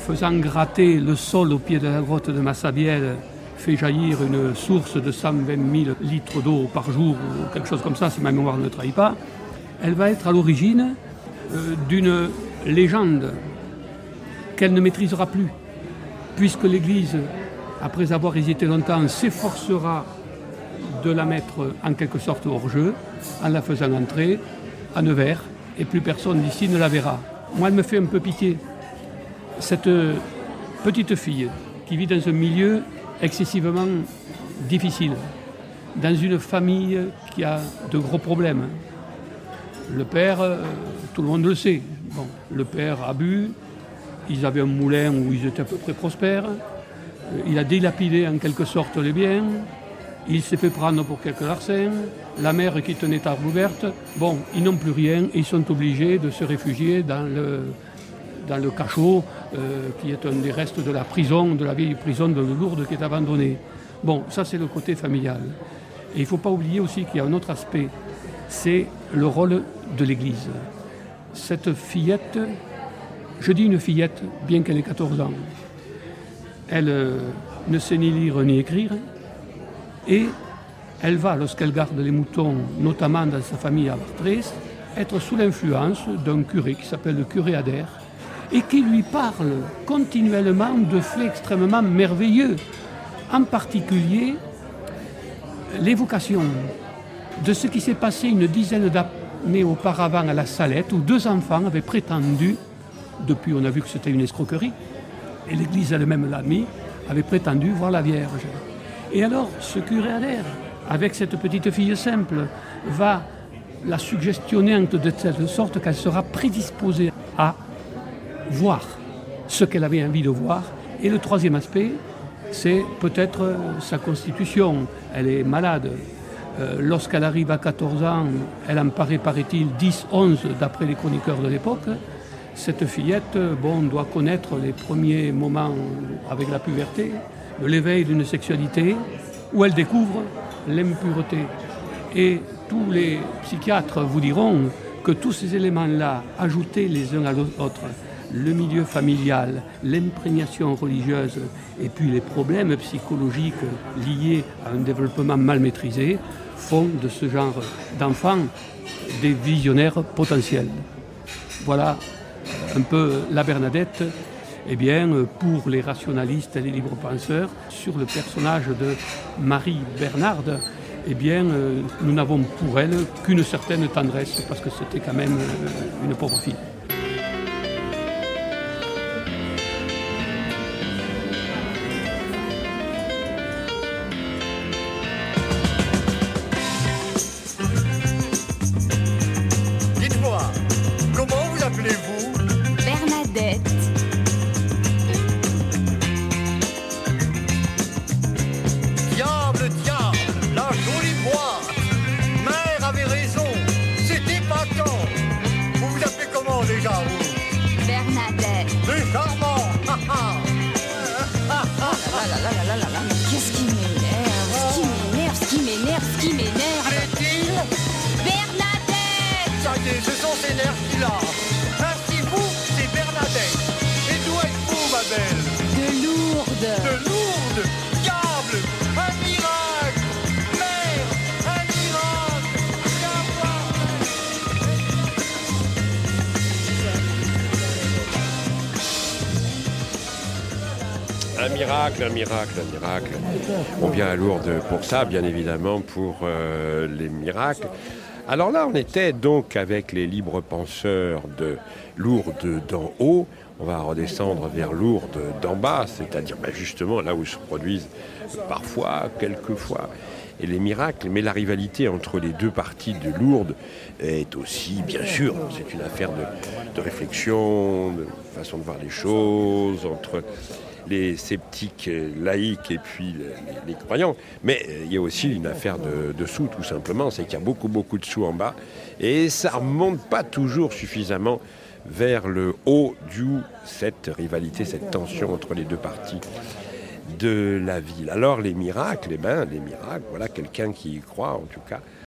faisant gratter le sol au pied de la grotte de Massabielle, fait jaillir une source de 120 000 litres d'eau par jour, ou quelque chose comme ça, si ma mémoire ne trahit pas, elle va être à l'origine d'une légende qu'elle ne maîtrisera plus, puisque l'Église, après avoir hésité longtemps, s'efforcera de la mettre en quelque sorte hors jeu, en la faisant entrer à Nevers, et plus personne d'ici ne la verra. Moi, elle me fait un peu pitié. Cette petite fille qui vit dans un milieu excessivement difficile, dans une famille qui a de gros problèmes. Le père, tout le monde le sait, bon, le père a bu, ils avaient un moulin où ils étaient à peu près prospères, il a dilapidé en quelque sorte les biens, il s'est fait prendre pour quelques larcins, la mère qui tenait table ouverte, bon, ils n'ont plus rien et ils sont obligés de se réfugier dans le cachot qui est un des restes de la prison, de la vieille prison de Lourdes qui est abandonnée. Bon, ça c'est le côté familial. Et il ne faut pas oublier aussi qu'il y a un autre aspect, c'est le rôle de l'Église. Cette fillette, je dis une fillette, bien qu'elle ait 14 ans, elle ne sait ni lire ni écrire, et elle va, lorsqu'elle garde les moutons, notamment dans sa famille à Vartrès, être sous l'influence d'un curé qui s'appelle le curé Adair, et qui lui parle continuellement de faits extrêmement merveilleux, en particulier l'évocation de ce qui s'est passé une dizaine d'années auparavant à la Salette, où 2 enfants avaient prétendu, depuis on a vu que c'était une escroquerie, et l'Église elle-même l'a admis, avait prétendu voir la Vierge. Et alors ce curé Adair, avec cette petite fille simple, va la suggestionner de telle sorte qu'elle sera prédisposée à voir ce qu'elle avait envie de voir. Et le troisième aspect, c'est peut-être sa constitution. Elle est malade. Lorsqu'elle arrive à 14 ans, elle en paraît-il, 10, 11, d'après les chroniqueurs de l'époque. Cette fillette, doit connaître les premiers moments avec la puberté, de l'éveil d'une sexualité, où elle découvre l'impureté. Et tous les psychiatres vous diront que tous ces éléments-là, ajoutés les uns à l'autre, le milieu familial, l'imprégnation religieuse et puis les problèmes psychologiques liés à un développement mal maîtrisé, font de ce genre d'enfants des visionnaires potentiels. Voilà un peu la Bernadette, pour les rationalistes et les libres penseurs, sur le personnage de Marie Bernarde, nous n'avons pour elle qu'une certaine tendresse, parce que c'était quand même une pauvre fille. Dites-moi, comment vous appelez-vous ? Bernadette. Diable, la jolie boîte. Mère avait raison, c'était pas tant. Vous vous appelez comment déjà, vous ? Bernadette. C'est charmant. Mais qu'est-ce qui m'énerve, ce qui m'énerve. Plaît-il ? Bernadette. Ça y est, ce sont ces nerfs qu'il a. Ainsi vous, c'est Bernadette. Et d'où êtes-vous, ma belle ? De Lourdes. De Lourdes. Diable, un miracle. Mère, un miracle. Viens voir. Un miracle. On vient à Lourdes pour ça, bien évidemment, pour les miracles. Alors là, on était donc avec les libres penseurs de Lourdes d'en haut. On va redescendre vers Lourdes d'en bas, c'est-à-dire justement là où se produisent parfois, quelquefois, et les miracles. Mais la rivalité entre les deux parties de Lourdes est aussi, bien sûr, c'est une affaire de réflexion, de façon de voir les choses, entre les sceptiques laïcs et puis les croyants. Mais il y a aussi une affaire de sous, tout simplement. C'est qu'il y a beaucoup de sous en bas. Et ça ne remonte pas toujours suffisamment vers le haut, d'où cette rivalité, cette tension entre les deux parties de la ville. Alors les miracles, voilà quelqu'un qui y croit, en tout cas,